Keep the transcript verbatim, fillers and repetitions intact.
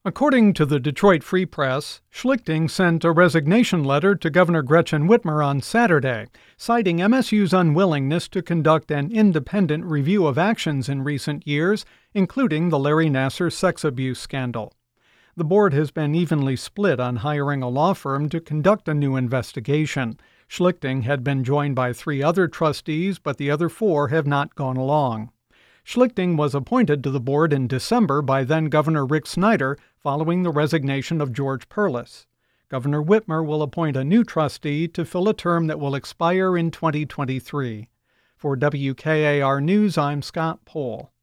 According to the Detroit Free Press, Schlichting sent a resignation letter to Governor Gretchen Whitmer on Saturday, citing M S U's unwillingness to conduct an independent review of actions in recent years, including the Larry Nassar sex abuse scandal. The board has been evenly split on hiring a law firm to conduct a new investigation. Schlichting had been joined by three other trustees, but the other four have not gone along. Schlichting was appointed to the board in December by then-Governor Rick Snyder following the resignation of George Perles. Governor Whitmer will appoint a new trustee to fill a term that will expire in twenty twenty-three. For W K A R News, I'm Scott Pohl.